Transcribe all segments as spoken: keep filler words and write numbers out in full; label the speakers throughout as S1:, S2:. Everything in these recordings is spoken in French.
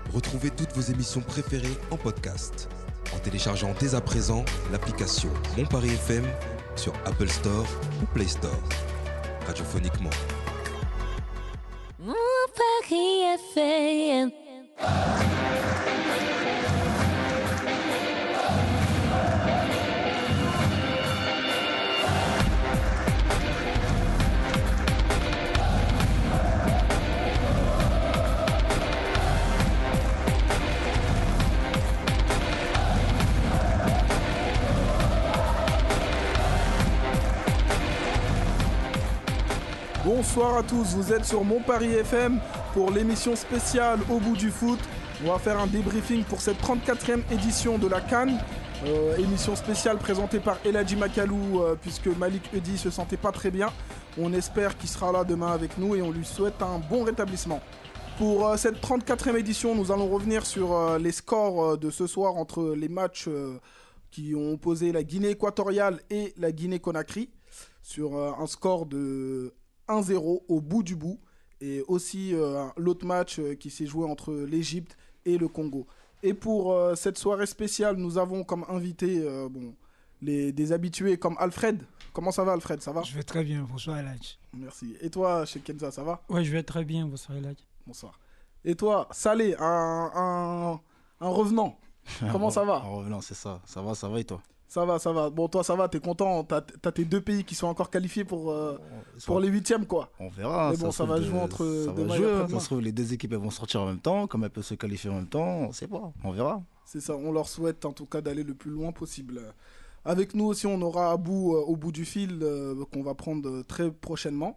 S1: Retrouvez toutes vos émissions préférées en podcast en téléchargeant dès à présent l'application Mon Paris F M sur Apple Store ou Play Store. Radiophoniquement.
S2: Mon Paris F M.
S3: Bonsoir à tous, vous êtes sur Mon Paris F M pour l'émission spéciale Au bout du foot. On va faire un débriefing pour cette trente-quatrième édition de la CAN. Euh, émission spéciale présentée par Eladji Makalou euh, puisque Malik Eudy se sentait pas très bien. On espère qu'il sera là demain avec nous et on lui souhaite un bon rétablissement. Pour euh, cette trente-quatrième édition, nous allons revenir sur euh, les scores euh, de ce soir entre les matchs euh, qui ont opposé la Guinée équatoriale et la Guinée-Conakry sur euh, un score de un zéro au bout du bout, et aussi euh, l'autre match euh, qui s'est joué entre l'Égypte et le Congo. Et pour euh, cette soirée spéciale, nous avons comme invité euh, bon, les, des habitués comme Alfred. Comment ça va, Alfred? Ça va?
S4: Je vais très bien, bonsoir Eladji.
S3: Merci. Et toi, chez Kenza, ça va?
S4: Ouais, je vais très bien, bonsoir Eladji.
S3: Bonsoir. Et toi, Salé, un, un, un revenant. Comment ça va?
S5: Un revenant, c'est ça. Ça va, ça va et toi?
S3: Ça va, ça va. Bon, toi, ça va, t'es content. T'as, t'as tes deux pays qui sont encore qualifiés pour, euh, pour les huitièmes, quoi.
S5: On verra.
S3: Mais bon, ça, ça va
S5: de...
S3: jouer entre
S5: ça
S3: demain
S5: va
S3: et
S5: jouer,
S3: après-demain.
S5: Ça se trouve, les deux équipes elles vont sortir en même temps. Comme elles peuvent se qualifier en même temps, on sait pas. On verra.
S3: C'est ça. On leur souhaite en tout cas d'aller le plus loin possible. Avec nous aussi, on aura Abou euh, au bout du fil euh, qu'on va prendre euh, très prochainement.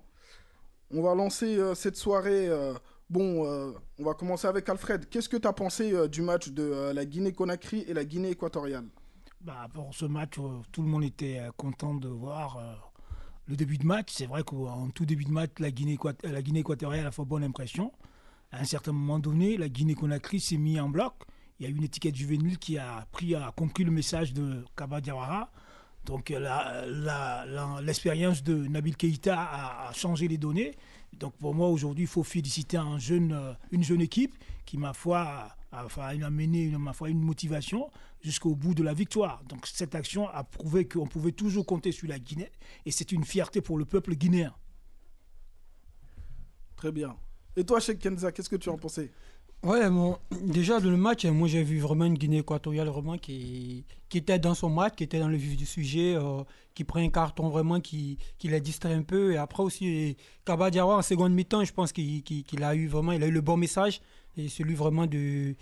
S3: On va lancer euh, cette soirée. Euh, bon, euh, on va commencer avec Alfred. Qu'est-ce que tu as pensé euh, du match de euh, la Guinée-Conakry et la Guinée équatoriale?
S4: Bah, pour ce match, euh, tout le monde était euh, content de voir euh, le début de match. C'est vrai qu'en tout début de match, la Guinée, la Guinée équatoriale a fait bonne impression. À un certain moment donné, la Guinée-Conakry s'est mise en bloc. Il y a eu une étiquette juvénile qui a, pris, a compris le message de Kaba Diawara. Donc la, la, la, l'expérience de Nabil Keïta a, a changé les données. Donc pour moi, aujourd'hui, il faut féliciter un jeune, euh, une jeune équipe qui, ma foi, a, a, a mené une, ma foi, une motivation jusqu'au bout de la victoire. Donc cette action a prouvé qu'on pouvait toujours compter sur la Guinée et c'est une fierté pour le peuple guinéen.
S3: Très bien. Et toi, Cheikh Kenza, qu'est-ce que tu en pensais?
S6: Ouais, bon, déjà dans le match, moi j'ai vu vraiment une Guinée équatoriale vraiment qui, qui était dans son match, qui était dans le vif du sujet, euh, qui prend un carton vraiment qui, qui la distrait un peu. Et après aussi, Kaba Diawara en seconde mi-temps, je pense qu'il, qu'il, qu'il a eu vraiment, il a eu le bon message. Et celui vraiment de,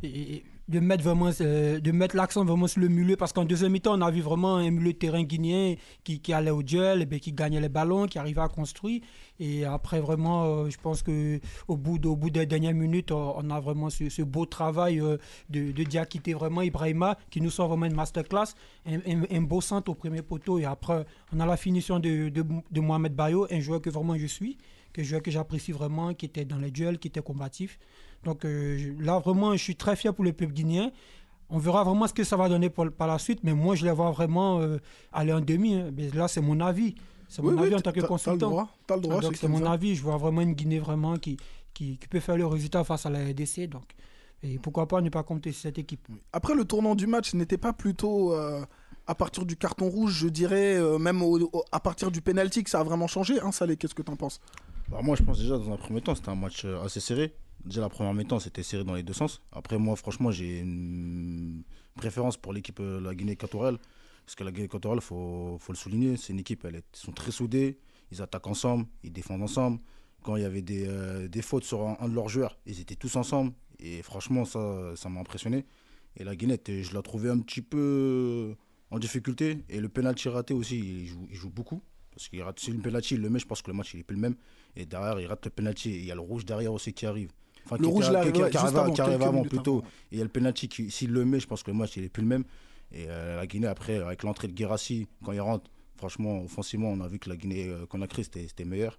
S6: de, mettre vraiment, de mettre l'accent vraiment sur le milieu. Parce qu'en deuxième mi-temps, on a vu vraiment un milieu de terrain guinéen qui, qui allait au duel, et bien, qui gagnait les ballons, qui arrivait à construire. Et après, vraiment, euh, je pense qu'au bout, de, au bout des dernières minutes, on a vraiment ce, ce beau travail euh, de, de Diakité, vraiment Ibrahima, qui nous sort vraiment une masterclass. Un, un, un beau centre au premier poteau. Et après, on a la finition de, de, de Mohamed Bayo, un joueur que vraiment je suis, un joueur que j'apprécie vraiment, qui était dans les duels, qui était combatif. Donc euh, là, vraiment, je suis très fier pour le peuple guinéen. On verra vraiment ce que ça va donner pour, par la suite, mais moi, je les vois vraiment euh, aller en demi. Hein. Mais là, c'est mon avis. C'est mon
S3: oui,
S6: avis
S3: oui,
S6: en tant que consultant.
S3: T'as le droit. T'as le droit,
S6: donc, c'est mon avis. Je vois vraiment une Guinée vraiment qui, qui, qui peut faire le résultat face à la R D C. Donc, et pourquoi pas ne pas compter sur cette équipe.
S3: Après, le tournant du match n'était pas plutôt euh, à partir du carton rouge, je dirais, euh, même au, au, à partir du penalty que ça a vraiment changé, hein, Salé, qu'est-ce que t'en penses?
S5: Bah moi, je pense déjà, dans un premier temps, c'était un match assez serré. Déjà, la première mi-temps, c'était serré dans les deux sens. Après, moi, franchement, j'ai une préférence pour l'équipe de la Guinée équatoriale. Parce que la Guinée équatoriale, il faut, faut le souligner, c'est une équipe, elle est, ils sont très soudés, ils attaquent ensemble, ils défendent ensemble. Quand il y avait des, euh, des fautes sur un, un de leurs joueurs, ils étaient tous ensemble. Et franchement, ça, ça m'a impressionné. Et la Guinée, je la trouvais un petit peu en difficulté. Et le pénalty raté aussi, il joue, il joue beaucoup. Parce qu'il rate, si le penalty il le met, je pense que le match il n'est plus le même. Et derrière, il rate le penalty. Et il y a le rouge derrière aussi qui arrive. Enfin,
S3: le
S5: qui
S3: rouge
S5: était,
S3: là,
S5: qui,
S3: ouais,
S5: qui arrive,
S3: avant,
S5: qui arrive avant plutôt.
S3: Avant.
S5: Et il y a le penalty qui, s'il le met, je pense que le match il n'est plus le même. Et euh, la Guinée, après, avec l'entrée de Guirassy, quand il rentre, franchement, offensivement, on a vu que la Guinée euh, Conakry, c'était, c'était meilleur.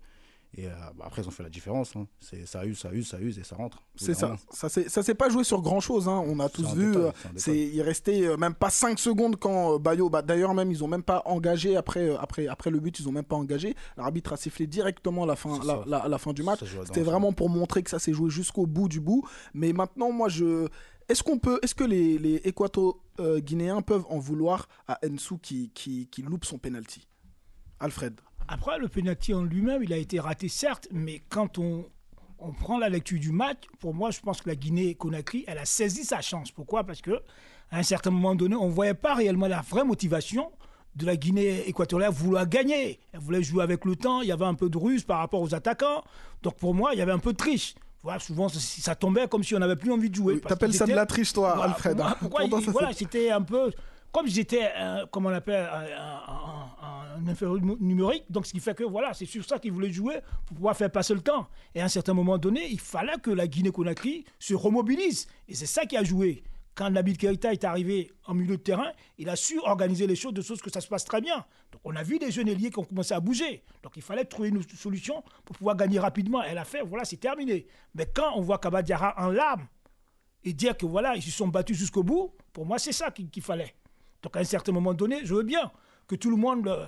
S5: Et euh, bah, après, ils ont fait la différence. Hein. C'est, ça use, ça use, ça use et ça rentre.
S3: C'est ça. Ça ne s'est pas joué sur grand-chose. Hein. On a tous
S5: C'est
S3: vu.
S5: détail,
S3: euh,
S5: c'est
S3: c'est, il restait euh, même pas cinq secondes quand euh, Bayo... Bah, d'ailleurs, même, ils n'ont même pas engagé. Après, euh, après, après le but, ils n'ont même pas engagé. L'arbitre a sifflé directement la fin, la, la, la fin du match. C'était vraiment pour montrer que ça s'est joué jusqu'au bout du bout. Mais maintenant, moi, je... Est-ce qu'on peut, est-ce que les, les Équato-Guinéens peuvent en vouloir à Nsou qui, qui, qui loupe son penalty? Alfred.
S4: Après, le penalty en lui-même, il a été raté, certes, mais quand on, on prend la lecture du match, pour moi, je pense que la Guinée-Conakry, elle a saisi sa chance. Pourquoi? Parce qu'à un certain moment donné, on ne voyait pas réellement la vraie motivation de la Guinée équatoriale à vouloir gagner. Elle voulait jouer avec le temps, il y avait un peu de ruse par rapport aux attaquants. Donc pour moi, il y avait un peu de triche. Voilà, souvent, ça, ça tombait comme si on n'avait plus envie de jouer.
S3: Oui, t'appelles ça étaient... de la triche, toi, voilà, Alfred.
S4: Pourquoi, pourquoi il,
S3: ça,
S4: voilà, c'était un peu... Comme j'étais, euh, comme on appelle, un, un, un inférieur numérique, donc ce qui fait que, voilà, c'est sur ça qu'ils voulaient jouer pour pouvoir faire passer le temps. Et à un certain moment donné, il fallait que la Guinée-Conakry se remobilise. Et c'est ça qui a joué. Quand Nabil Keïta est arrivé en milieu de terrain, il a su organiser les choses de sorte que ça se passe très bien. Donc on a vu des jeunes ailiers qui ont commencé à bouger. Donc il fallait trouver une solution pour pouvoir gagner rapidement. Elle a fait, voilà, c'est terminé. Mais quand on voit Kaba Diarra en larmes et dire que voilà, ils se sont battus jusqu'au bout, pour moi c'est ça qu'il, qu'il fallait. Donc à un certain moment donné, je veux bien que tout le monde euh,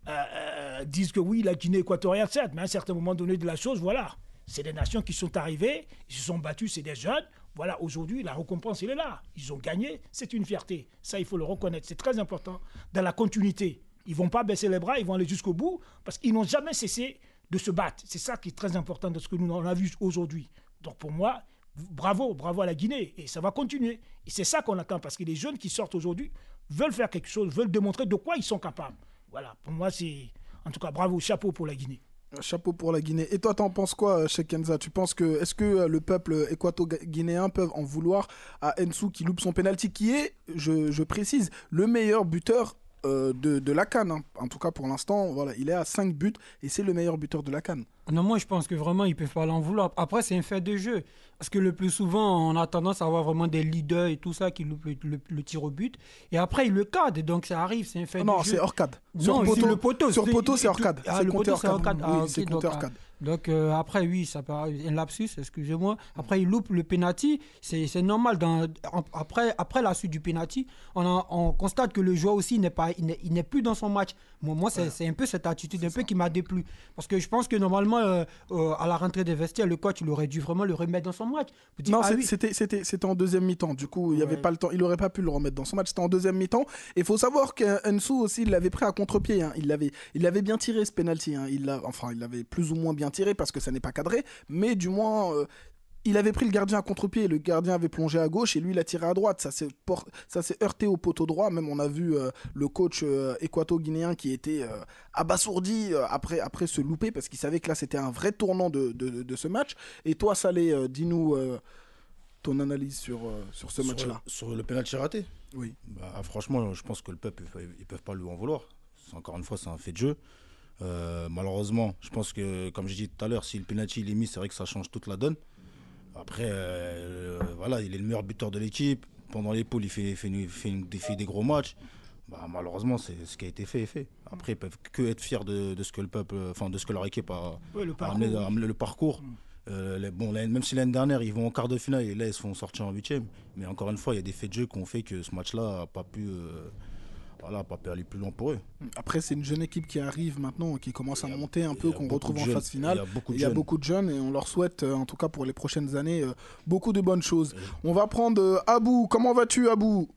S4: euh, dise que oui, la Guinée équatoriale, certes, mais à un certain moment donné de la chose, voilà. C'est des nations qui sont arrivées, ils se sont battus, c'est des jeunes. Voilà, aujourd'hui, la récompense, elle est là. Ils ont gagné, c'est une fierté. Ça, il faut le reconnaître. C'est très important. Dans la continuité, ils ne vont pas baisser les bras, ils vont aller jusqu'au bout parce qu'ils n'ont jamais cessé de se battre. C'est ça qui est très important de ce que nous on a vu aujourd'hui. Donc pour moi, bravo, bravo à la Guinée. Et ça va continuer. Et c'est ça qu'on attend parce que les jeunes qui sortent aujourd'hui veulent faire quelque chose, veulent démontrer de quoi ils sont capables. Voilà, pour moi, c'est... En tout cas, bravo, chapeau pour la Guinée.
S3: Chapeau pour la Guinée. Et toi, t'en penses quoi, Cheikh Kenza? Tu penses que est-ce que le peuple équato-guinéen peut en vouloir à Nsou qui loupe son penalty, qui est, je, je précise, le meilleur buteur euh, de, de la CAN, hein. En tout cas pour l'instant, voilà, il est à cinq buts et c'est le meilleur buteur de la CAN.
S6: Non, moi je pense que vraiment ils peuvent pas l'en vouloir. Après, c'est un fait de jeu. Parce que le plus souvent, on a tendance à avoir vraiment des leaders et tout ça qui loupent le, le, le tir au but. Et après, ils le cadrent. Donc ça arrive, c'est un fait
S3: non,
S6: de jeu.
S3: Non, c'est hors cadre.
S6: Sur
S3: poteau,
S6: c'est le poteau.
S3: Sur poteau, c'est hors cadre.
S6: Ah,
S3: c'est
S6: le
S3: compté
S6: poteau, c'est hors cadre.
S3: Oui,
S6: Ah, okay,
S3: c'est compté
S6: donc,
S3: hors cadre.
S6: Donc euh, après, oui, ça peut un lapsus, excusez-moi. Après, il loupe le penalty. C'est, c'est normal. Dans, après, après la suite du penalty, on, a, on constate que le joueur aussi n'est, pas, il n'est, il n'est plus dans son match. Moi, moi c'est, ouais. c'est un peu cette attitude un peu qui m'a déplu. Parce que je pense que normalement, euh, euh, à la rentrée des vestiaires, le coach il aurait dû vraiment le remettre dans son match.
S3: Dire, non, ah, c'est, oui. c'était, c'était, c'était en deuxième mi-temps. Du coup, il y ouais. avait pas le temps. Il n'aurait pas pu le remettre dans son match. C'était en deuxième mi-temps. Et il faut savoir qu'Nsou aussi, il l'avait pris à contre-pied. Hein. Il, l'avait, il l'avait bien tiré ce penalty. Hein. Il l'a, enfin, il l'avait plus ou moins bien tiré parce que ça n'est pas cadré. Mais du moins... Euh, il avait pris le gardien à contre-pied, le gardien avait plongé à gauche et lui il a tiré à droite. Ça s'est, por- ça s'est heurté au poteau droit. Même on a vu euh, le coach euh, équato-guinéen qui était euh, abasourdi euh, après, après ce loupé parce qu'il savait que là c'était un vrai tournant de, de, de, de ce match. Et toi Salé, euh, dis-nous euh, ton analyse sur, euh, sur ce
S5: sur
S3: match-là.
S5: Le, sur le pénalty raté.
S3: Oui.
S5: Bah, franchement, je pense que le peuple, ils ne peuvent pas lui en vouloir. C'est, encore une fois, c'est un fait de jeu. Euh, malheureusement, je pense que, comme j'ai dit tout à l'heure, si le penalty il est mis, c'est vrai que ça change toute la donne. Après, euh, voilà, il est le meilleur buteur de l'équipe. Pendant les poules, il fait, fait, fait, fait, fait des gros matchs. Bah, malheureusement, c'est, ce qui a été fait est fait. Après, ils peuvent que être fiers de, de ce que le peuple, enfin, de ce que leur équipe a,
S4: ouais, le
S5: a amené, a amené le parcours. Mmh. Euh, les, bon, là, même si l'année dernière, ils vont en quart de finale et là, ils se font sortir en huitième. Mais encore une fois, il y a des faits de jeu qui ont fait que ce match-là n'a pas pu. Euh, Voilà, pas pu aller plus loin pour eux.
S3: Après, c'est une jeune équipe qui arrive maintenant, qui commence à monter un peu, qu'on retrouve en phase finale.
S5: Il y a beaucoup de,
S3: il y a beaucoup de jeunes et on leur souhaite, en tout cas pour les prochaines années, beaucoup de bonnes choses. On va prendre Abou. Comment vas-tu, Abou?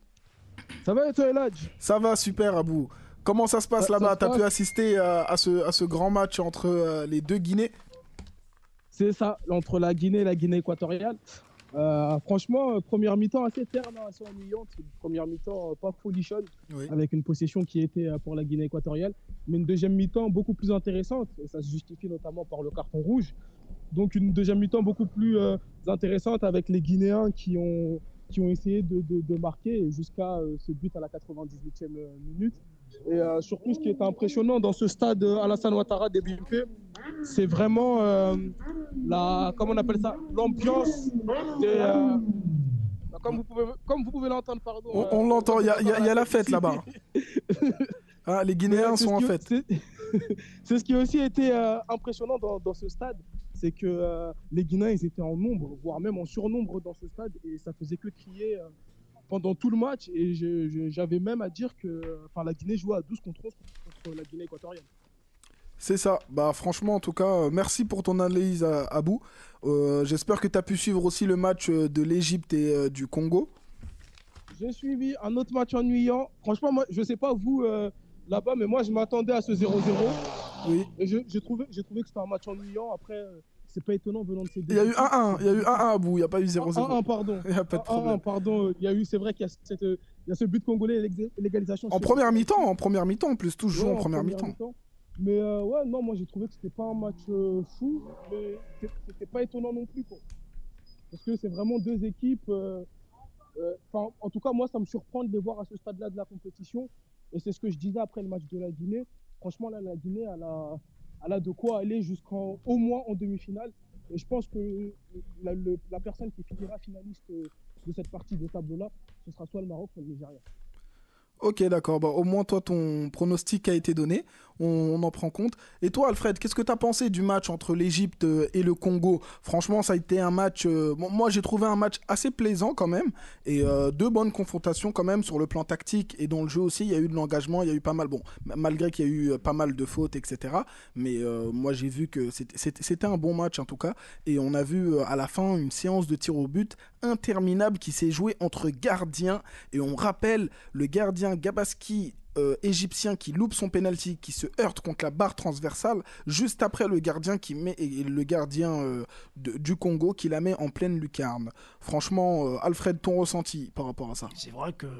S7: Ça va et toi, Eladj?
S3: Ça va, super, Abou. Comment ça se passe ça, là-bas? Tu as pu assister à, à, ce, à ce grand match entre euh, les deux Guinées?
S7: C'est ça, entre la Guinée et la Guinée équatoriale. Euh, franchement, première mi-temps assez terne, assez ennuyante. Première mi-temps pas folichonne, oui. Avec une possession qui était pour la Guinée équatoriale. Mais une deuxième mi-temps beaucoup plus intéressante. Et ça se justifie notamment par le carton rouge. Donc une deuxième mi-temps beaucoup plus euh, intéressante avec les Guinéens qui ont, qui ont essayé de, de, de marquer jusqu'à euh, ce but à la quatre-vingt-dix-huitième minute. Et euh, surtout, ce qui est impressionnant dans ce stade euh, Alassane Ouattara des B U P, c'est vraiment euh, la, comment on appelle ça, l'ambiance des, euh, comme vous pouvez, comme vous pouvez l'entendre, pardon.
S3: On, on euh, l'entend, il y, y, y a la fête là-bas. Ah, les Guinéens sont en fête.
S7: C'est, c'est ce qui a aussi été euh, impressionnant dans, dans ce stade, c'est que euh, les Guinéens, ils étaient en nombre, voire même en surnombre dans ce stade, et ça faisait que crier euh, pendant tout le match. Et je, je, j'avais même à dire que enfin, la Guinée jouait à douze contre onze contre la Guinée équatoriale.
S3: C'est ça. Bah, franchement, en tout cas, euh, merci pour ton analyse, à, Abou. Euh, j'espère que tu as pu suivre aussi le match de l'Égypte et euh, du Congo.
S7: J'ai suivi un autre match ennuyant. Franchement, moi, je ne sais pas vous euh, là-bas, mais moi, je m'attendais à ce zéro zéro.
S3: Oui.
S7: Et je, j'ai, trouvé, j'ai trouvé que c'était un match ennuyant. Après, euh, c'est pas étonnant venant de ces deux.
S3: Il y a eu un un. Il y a eu un un, Abou. Il n'y a pas eu zéro zéro.
S7: un un, pardon.
S3: Il n'y a pas de problème.
S7: un un, pardon. Il y a eu, c'est vrai qu'il y a, cette, il y a ce but congolais, l'égalisation.
S3: En première mi-temps, en première mi-temps, en plus, tout joue
S7: ouais,
S3: en première,
S7: en première
S3: mi-temps.
S7: mi-temps. Mais euh, ouais, non, moi j'ai trouvé que c'était pas un match euh, fou, mais c'était pas étonnant non plus, quoi. Parce que c'est vraiment deux équipes. Euh, euh, en tout cas, moi, ça me surprend de les voir à ce stade-là de la compétition. Et c'est ce que je disais après le match de la Guinée. Franchement, là, la Guinée, elle a, elle a de quoi aller jusqu'au moins en demi-finale. Et je pense que la, le, la personne qui finira finaliste de cette partie de tableau-là, ce sera soit le Maroc, soit le Nigeria.
S3: Ok, d'accord. Bah, au moins, toi, ton pronostic a été donné. On, on en prend compte. Et toi, Alfred, qu'est-ce que tu as pensé du match entre l'Égypte et le Congo ? Franchement, ça a été un match... Euh, bon, moi, j'ai trouvé un match assez plaisant quand même. Et euh, deux bonnes confrontations quand même sur le plan tactique. Et dans le jeu aussi, il y a eu de l'engagement. Il y a eu pas mal... Bon, malgré qu'il y a eu pas mal de fautes, et cetera. Mais euh, moi, j'ai vu que c'était, c'était, c'était un bon match en tout cas. Et on a vu euh, à la fin une séance de tir au but interminable qui s'est jouée entre gardiens. Et on rappelle le gardien Gabaski, euh, égyptien, qui loupe son penalty, qui se heurte contre la barre transversale, juste après le gardien qui met et le gardien euh, de, du Congo qui la met en pleine lucarne. Franchement, euh, Alfred, ton ressenti par rapport à ça ?
S4: C'est vrai que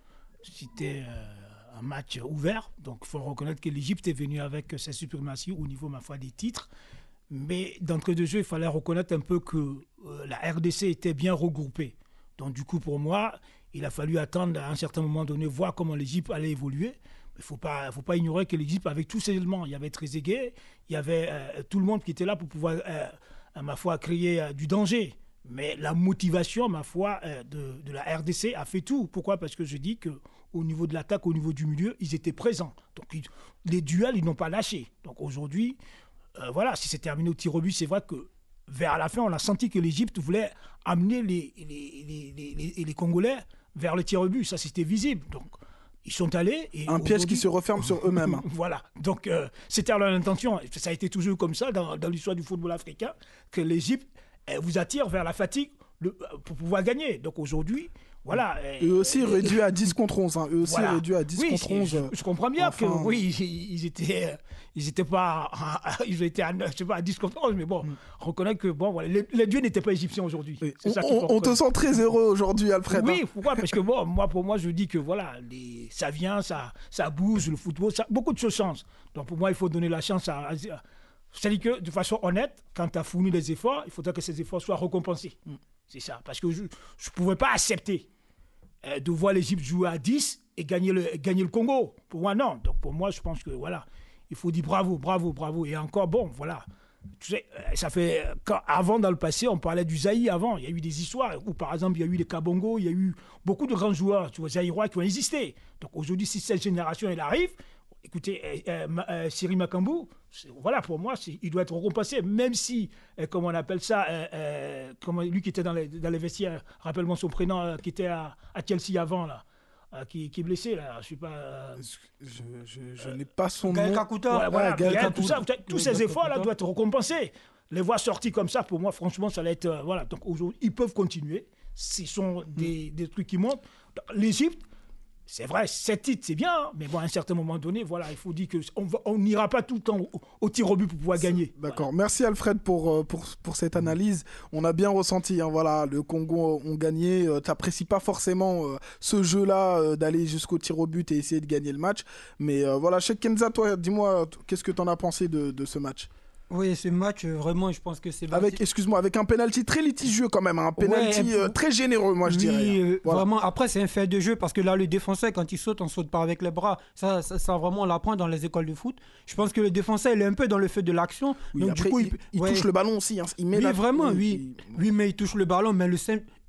S4: c'était euh, un match ouvert, donc il faut reconnaître que l'Égypte est venue avec sa suprématie au niveau, ma foi, des titres. Mais d'entrée de jeu, il fallait reconnaître un peu que euh, la R D C était bien regroupée. Donc du coup, pour moi, il a fallu attendre à un certain moment donné, voir comment l'Égypte allait évoluer. Il ne faut pas, faut pas ignorer que l'Égypte avait tous ses éléments. Il y avait Trezeguet, il y avait euh, tout le monde qui était là pour pouvoir, euh, à ma foi, créer euh, du danger. Mais la motivation, ma foi, euh, de, de la R D C a fait tout. Pourquoi ? Parce que je dis qu'au niveau de l'attaque, au niveau du milieu, ils étaient présents. Donc ils, les duels, ils n'ont pas lâché. Donc aujourd'hui, euh, voilà, si c'est terminé au tir au but, c'est vrai que vers la fin, on a senti que l'Égypte voulait amener les, les, les, les, les, les Congolais vers le tir au but. Ça, c'était visible. Donc, ils sont allés. Et
S3: un piège qui se referme sur eux-mêmes. Hein.
S4: Voilà. Donc, euh, c'était leur intention. Ça a été toujours comme ça dans, dans l'histoire du football africain, que l'Égypte vous attire vers la fatigue le, pour pouvoir gagner. Donc, aujourd'hui, voilà.
S3: Eux aussi réduits à dix contre onze. Hein. Eux aussi voilà. réduits à dix
S4: oui,
S3: contre onze.
S4: Je, je comprends bien
S3: enfin...
S4: que, oui, ils étaient... Ils étaient pas, ils étaient à, je sais pas, à dix contre onze, mais bon, mm. reconnaître que bon, voilà, les, les dieux n'étaient pas égyptiens aujourd'hui.
S3: Oui. On, ça on, on te sent très heureux aujourd'hui, Alfred.
S4: Oui,
S3: hein.
S4: pourquoi ? Parce que bon, moi, pour moi, je dis que voilà, les, ça vient, ça, ça bouge, le football, ça, beaucoup de choses changent. Donc pour moi, il faut donner la chance à. à c'est-à-dire que de façon honnête, quand tu as fourni des efforts, il faudrait que ces efforts soient récompensés. Mm. C'est ça. Parce que je ne pouvais pas accepter euh, de voir l'Égypte jouer à dix et gagner le, gagner le Congo. Pour moi, non. Donc pour moi, je pense que voilà. Il faut dire bravo, bravo, bravo. Et encore, bon, voilà. Tu sais, ça fait... Quand, avant, dans le passé, on parlait du Zaïre avant. Il y a eu des histoires où, par exemple, il y a eu les Kabongo, il y a eu beaucoup de grands joueurs, tu vois, zaïrois qui ont existé. Donc aujourd'hui, si cette génération, elle arrive, écoutez, euh, euh, Siri Makambu, voilà, pour moi, il doit être récompensé, même si, euh, comment on appelle ça, euh, euh, comme lui qui était dans les, dans les vestiaires, rappelle-moi son prénom, euh, qui était à, à Chelsea avant, là. Euh, qui, qui est blessé là, je suis pas. Euh...
S3: Je, je, je euh, n'ai pas son
S4: Gaël
S3: nom.
S4: Kakuta. Voilà, voilà, Gaël Gaël, tout ça, tous ces efforts là doivent être récompensés. Les voir sortis comme ça, pour moi, franchement, ça va être euh, voilà. Donc aujourd'hui, ils peuvent continuer. Ce sont des, mm. des trucs qui montent. L'Égypte, c'est vrai, sept titres, c'est bien, hein, mais bon, à un certain moment donné, voilà, il faut dire qu'on n'ira pas tout le temps au, au tir au but pour pouvoir gagner.
S3: D'accord.
S4: Voilà.
S3: Merci Alfred pour, pour, pour cette analyse. On a bien ressenti, hein, voilà, le Congo ont gagné. Euh, tu n'apprécies pas forcément euh, ce jeu-là, euh, d'aller jusqu'au tir au but et essayer de gagner le match. Mais euh, voilà, Cheikh Kenza, toi, dis-moi, qu'est-ce que tu en as pensé de, de ce match ?
S6: Oui, ce match, vraiment, je pense que c'est...
S3: Avec, excuse-moi, avec un penalty très litigieux quand même, un penalty ouais, euh, très généreux, moi, je
S6: oui,
S3: dirais.
S6: Euh, voilà. Vraiment, après, c'est un fait de jeu, parce que là, le défenseur, quand il saute, on ne saute pas avec les bras. Ça, ça, ça vraiment, on l'apprend dans les écoles de foot. Je pense que le défenseur, il est un peu dans le feu de l'action.
S3: Oui,
S6: donc,
S3: après,
S6: du coup,
S3: il,
S6: il,
S3: il
S6: ouais,
S3: touche le ballon aussi. Hein. Il met
S6: oui,
S3: la...
S6: vraiment,
S3: oui,
S6: oui.
S3: il...
S6: Oui, mais il touche le ballon, mais le simple...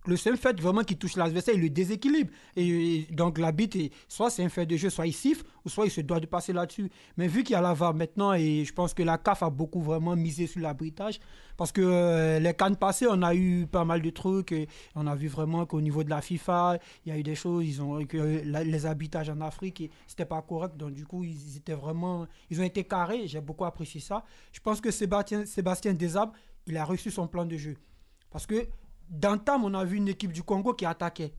S6: le seul fait vraiment qu'il touche l'adversaire, il le déséquilibre. Et, et donc l'arbitre, soit c'est un fait de jeu, soit il siffle, ou soit il se doit de passer là-dessus. Mais vu qu'il y a la V A R maintenant, et je pense que la C A F a beaucoup vraiment misé sur l'arbitrage, parce que euh, les CAN passées, on a eu pas mal de trucs, et on a vu vraiment qu'au niveau de la FIFA, il y a eu des choses, ils ont, que la, les arbitrages en Afrique, c'était pas correct, donc du coup, ils étaient vraiment, ils ont été carrés, j'ai beaucoup apprécié ça. Je pense que Sébastien, Sébastien Desabre, il a reçu son plan de jeu. Parce que d'antan, on a vu une équipe du Congo qui attaquait.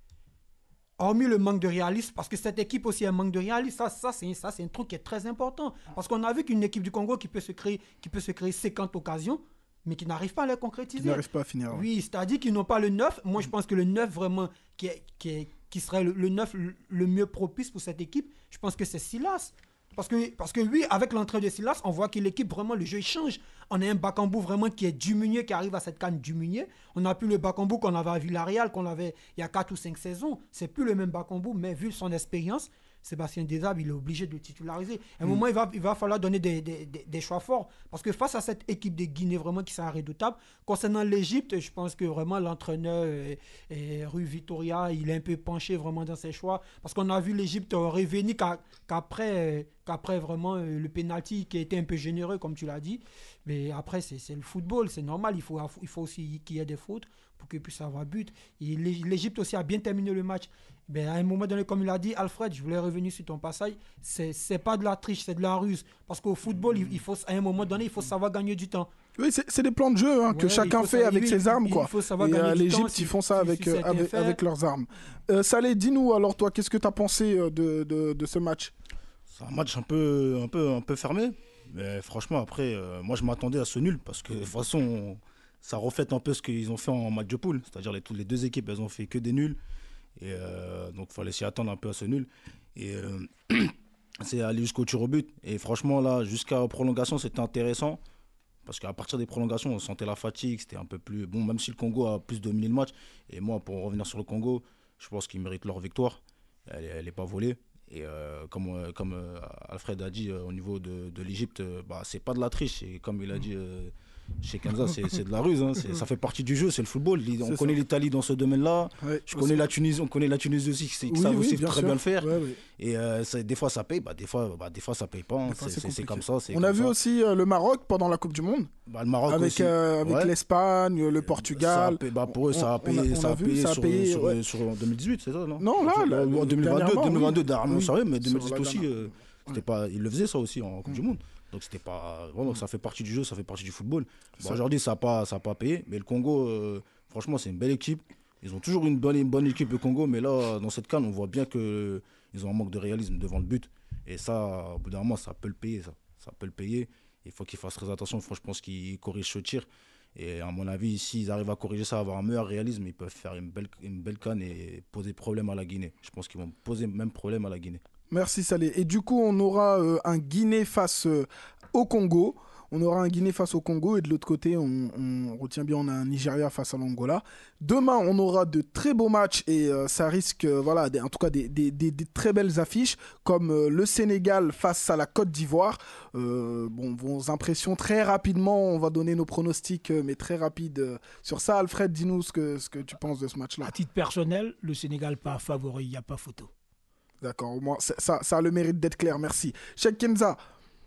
S6: Hormis le manque de réalisme, parce que cette équipe aussi a un manque de réalisme, ça, ça, c'est, ça c'est un truc qui est très important. Parce qu'on a vu qu'une équipe du Congo qui peut se créer, qui peut se créer cinquante occasions, mais qui n'arrive pas à les concrétiser.
S3: Qui n'arrive pas à finir. Ouais.
S6: Oui, c'est-à-dire qu'ils n'ont pas le neuf. Moi, je pense que le neuf vraiment qui, est, qui, est, qui serait le, le neuf le, le mieux propice pour cette équipe, je pense que c'est Silas. Parce que, parce que oui, avec l'entrée de Silas, on voit que l'équipe, vraiment, le jeu, il change. On a un Bakambu vraiment qui est diminué, qui arrive à cette canne diminuée. On n'a plus le Bakambu qu'on avait à Villarreal, qu'on avait il y a quatre ou cinq saisons. C'est plus le même Bakambu, mais vu son expérience, Sébastien Desabre, il est obligé de le titulariser. À un mmh. moment, il va, il va falloir donner des, des, des, des choix forts. Parce que face à cette équipe de Guinée, vraiment, qui s'est redoutable, concernant l'Égypte, je pense que vraiment l'entraîneur et, et Rui Vitoria, il est un peu penché vraiment dans ses choix. Parce qu'on a vu l'Égypte revenir qu'à, qu'après, qu'après vraiment le pénalty qui a été un peu généreux, comme tu l'as dit. Mais après, c'est, c'est le football, c'est normal. Il faut, il faut aussi qu'il y ait des fautes pour qu'il puisse avoir but. Et l'Égypte aussi a bien terminé le match. Ben, à un moment donné, comme il a dit, Alfred, je voulais revenir sur ton passage, c'est, c'est pas de la triche, c'est de la ruse. Parce qu'au football, il, il faut, à un moment donné, il faut savoir gagner du temps.
S3: Oui, c'est, c'est des plans de jeu hein, ouais, que chacun fait ça, avec oui, ses armes. Quoi.
S6: Il faut savoir
S3: et
S6: gagner
S3: euh,
S6: du
S3: l'Égypte,
S6: temps.
S3: ils font ça avec, euh, avec, avec leurs armes. Euh, Saleh, dis-nous alors, toi, qu'est-ce que tu as pensé de, de, de ce match ?
S5: C'est un match un peu, un peu, un peu fermé. Mais franchement, après, euh, moi, je m'attendais à ce nul. Parce que de toute façon, on, ça reflète un peu ce qu'ils ont fait en match de poule. C'est-à-dire les, les deux équipes, elles ont fait que des nuls. Et euh, donc, il fallait s'y attendre un peu à ce nul. Et euh, c'est aller jusqu'au tir au but. Et franchement, là, jusqu'à prolongation, c'était intéressant. Parce qu'à partir des prolongations, on sentait la fatigue. C'était un peu plus... Bon, même si le Congo a plus dominé le match. Et moi, pour revenir sur le Congo, je pense qu'ils méritent leur victoire. Elle n'est pas volée. Et euh, comme, euh, comme euh, Alfred a dit, euh, au niveau de, de l'Égypte, euh, bah, c'est pas de la triche. Et comme il a dit... Euh, chez Kenza, c'est, c'est de la ruse, hein. c'est, ça fait partie du jeu, c'est le football. On c'est connaît ça. L'Italie dans ce domaine-là. Ouais, Je connais la Tunisie, on connaît la Tunisie aussi, qui oui, savent oui, aussi bien très sûr. bien le faire. Ouais, ouais. Et euh, ça, des fois ça paye, bah, des fois, bah, des fois ça paye pas. Hein. C'est, c'est, c'est comme ça. C'est
S3: on
S5: comme
S3: a
S5: ça.
S3: vu aussi euh, le Maroc pendant la Coupe du Monde.
S5: Bah, le Maroc
S3: avec
S5: aussi.
S3: Euh, avec ouais. l'Espagne, le Portugal.
S5: Ça a, bah, pour eux, ça a payé, ça a payé, ça a payé sur, ouais. sur, sur deux mille dix-huit, c'est ça, non
S3: Non, là, là
S5: en deux mille vingt-deux, deux mille vingt-deux, dernièrement,
S3: oui.
S5: sérieux, mais deux mille dix-huit aussi, c'était pas, ils le faisaient ça aussi en Coupe du Monde. Donc c'était pas vraiment, ça fait partie du jeu, ça fait partie du football. Bon, aujourd'hui ça n'a pas ça a pas payé, mais le Congo euh, franchement c'est une belle équipe. Ils ont toujours une bonne une bonne équipe le Congo, mais là dans cette CAN on voit bien que ils ont un manque de réalisme devant le but et ça au bout d'un moment ça peut le payer ça. Ça peut le payer. Il faut qu'ils fassent très attention, je pense qu'ils corrigent ce tir. Et à mon avis, s'ils arrivent à corriger ça, avoir un meilleur réalisme, ils peuvent faire une belle une belle CAN et poser problème à la Guinée. Je pense qu'ils vont poser même problème à la Guinée.
S3: Merci Saleh. Et du coup, on aura euh, un Guinée face euh, au Congo. On aura un Guinée face au Congo et de l'autre côté, on, on retient bien, on a un Nigeria face à l'Angola. Demain, on aura de très beaux matchs et euh, ça risque, euh, voilà, des, en tout cas des, des, des, des très belles affiches comme euh, le Sénégal face à la Côte d'Ivoire. Euh, bon, vos impressions très rapidement, on va donner nos pronostics, euh, mais très rapides euh, sur ça. Alfred, dis-nous ce que, ce que tu penses de ce match-là.
S4: À titre personnel, le Sénégal pas favori, il n'y a pas photo.
S3: D'accord, au moins, ça, ça a le mérite d'être clair, merci. Cheikh Kenza,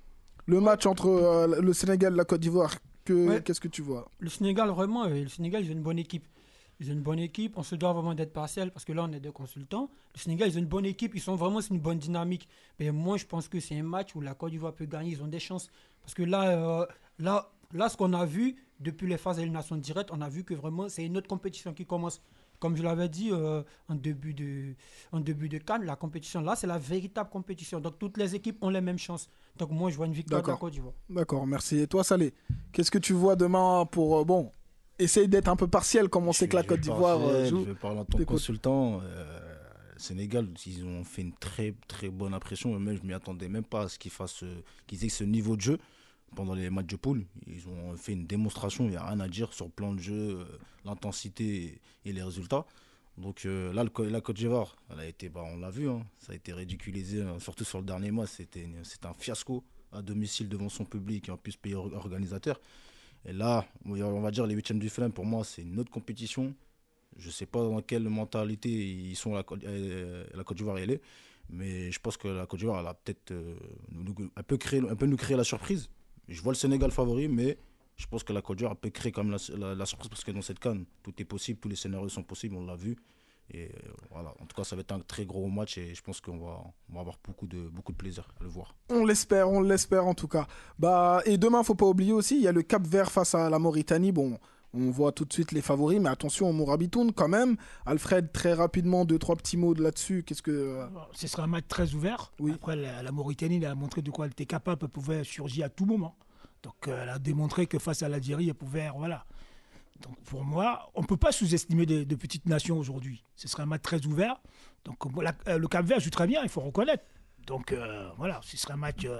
S3: le match entre euh, le Sénégal et la Côte d'Ivoire, que, ouais. qu'est-ce que tu vois ?
S6: Le Sénégal, vraiment, euh, le Sénégal, ils ont une bonne équipe. Ils ont une bonne équipe, on se doit vraiment d'être partiel, parce que là, on est deux consultants. Le Sénégal, ils ont une bonne équipe, ils sont vraiment, c'est une bonne dynamique. Mais moi, je pense que c'est un match où la Côte d'Ivoire peut gagner, ils ont des chances. Parce que là, euh, là, là ce qu'on a vu, depuis les phases d'élimination directe, on a vu que vraiment, c'est une autre compétition qui commence. Comme je l'avais dit euh, en début de, en début de CAN, la compétition là, c'est la véritable compétition. Donc toutes les équipes ont les mêmes chances. Donc moi, je vois une victoire de la Côte d'Ivoire.
S3: D'accord, merci. Et toi, Saleh, qu'est-ce que tu vois demain pour... Euh, bon, essaye d'être un peu partiel, comme on je sait que la Côte d'Ivoire partiel, joue.
S5: Je vais parler en tant que consultant. Euh, Sénégal, ils ont fait une très, très bonne impression. Même, je ne m'y attendais même pas à ce qu'ils, fassent, euh, qu'ils aient ce niveau de jeu. Pendant les matchs de poule, ils ont fait une démonstration, il n'y a rien à dire sur le plan de jeu, euh, l'intensité et, et les résultats. Donc euh, là, le, la Côte d'Ivoire, elle a été, bah, on l'a vu, hein, ça a été ridiculisé, hein, surtout sur le dernier mois, c'était, c'était un fiasco à domicile devant son public et en plus pays organisateur. Et là, on va dire les huitièmes du final, pour moi, c'est une autre compétition. Je ne sais pas dans quelle mentalité ils sont, la, euh, la Côte d'Ivoire elle est. Mais je pense que la Côte d'Ivoire, elle a peut-être euh, nous, elle peut créer, elle peut nous créer la surprise. Je vois le Sénégal favori, mais je pense que la Côte d'Ivoire peut créer quand même la, la, la surprise parce que dans cette CAN, tout est possible, tous les scénarios sont possibles, on l'a vu. Et euh, voilà, en tout cas, ça va être un très gros match et je pense qu'on va, on va avoir beaucoup de, beaucoup de plaisir à le voir.
S3: On l'espère, on l'espère en tout cas. Bah, et demain, il ne faut pas oublier aussi, il y a le Cap-Vert face à la Mauritanie. Bon, on voit tout de suite les favoris, mais attention au Mourabitoun quand même. Alfred, très rapidement, deux, trois petits mots là-dessus. Qu'est-ce que...
S4: Ce sera un match très ouvert.
S3: Oui.
S4: Après, la, la Mauritanie elle a montré de quoi elle était capable, elle pouvait surgir à tout moment. Donc, euh, elle a démontré que face à l'Algérie, elle pouvait... Voilà. Donc, pour moi, on ne peut pas sous-estimer de, de petites nations aujourd'hui. Ce sera un match très ouvert. Donc, la, euh, le Cap-Vert joue très bien, il faut reconnaître. Donc, euh, voilà, ce sera un match... Euh,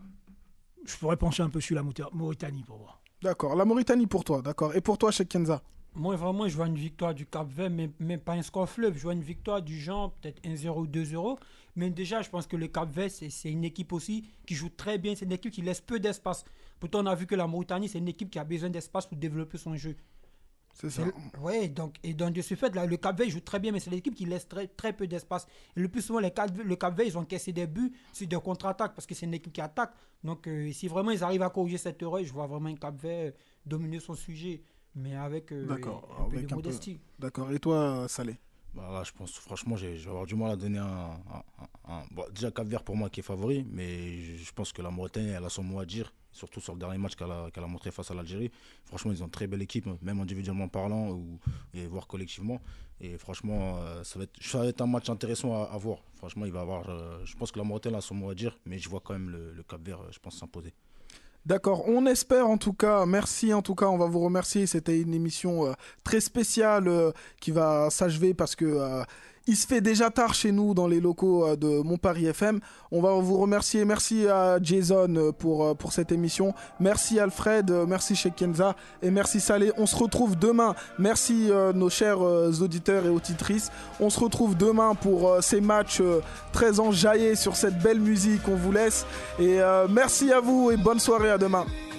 S4: je pourrais pencher un peu sur la Mauritanie pour moi.
S3: D'accord, la Mauritanie pour toi, d'accord. Et pour toi, Cheikh Kenza?
S6: Moi, vraiment, je vois une victoire du Cap-Vert, mais, mais pas un score fleuve. Je vois une victoire du genre, peut-être un zéro ou deux zéro. Mais déjà, je pense que le Cap-Vert, c'est, c'est une équipe aussi qui joue très bien. C'est une équipe qui laisse peu d'espace. Pourtant, on a vu que la Mauritanie, c'est une équipe qui a besoin d'espace pour développer son jeu.
S3: C'est ça.
S6: Oui, donc, et donc de ce fait, là, le Cap-Vert joue très bien, mais c'est l'équipe qui laisse très, très peu d'espace. Et le plus souvent, les Cap- le Cap-Vert, ils ont encaissé des buts sur des contre-attaques parce que c'est une équipe qui attaque. Donc, euh, si vraiment ils arrivent à corriger cette erreur, je vois vraiment un Cap-Vert dominer son sujet, mais avec, euh,
S3: D'accord,
S6: un peu
S3: avec
S6: de
S3: un peu-
S6: modestie.
S3: D'accord. Et toi, Salé?
S5: Bah là, je pense, franchement, j'ai, je vais avoir du mal à donner un. un- un- un- bon, déjà, Cap-Vert pour moi qui est favori, mais je, je pense que la Mauritanie, elle a son mot à dire, surtout sur le dernier match qu'elle a, qu'elle a montré face à l'Algérie. Franchement, ils ont une très belle équipe, même individuellement parlant, ou, et voire collectivement. Et franchement, euh, ça, va être, ça va être un match intéressant à, à voir. Franchement, il va avoir. Euh, je pense que la Mauritanie a son mot à dire, mais je vois quand même le, le Cap-Vert, je pense, s'imposer.
S3: D'accord, on espère en tout cas, merci en tout cas, on va vous remercier, c'était une émission euh, très spéciale euh, qui va s'achever parce que euh, il se fait déjà tard chez nous dans les locaux euh, de Montparis F M. On va vous remercier, merci à Jason euh, pour, euh, pour cette émission, merci Alfred, euh, merci Cheikh Kenza et merci Salé. On se retrouve demain, merci euh, nos chers euh, auditeurs et auditrices, on se retrouve demain pour euh, ces matchs euh, très enjaillés sur cette belle musique, on vous laisse et euh, merci à vous et bonne soirée, à demain.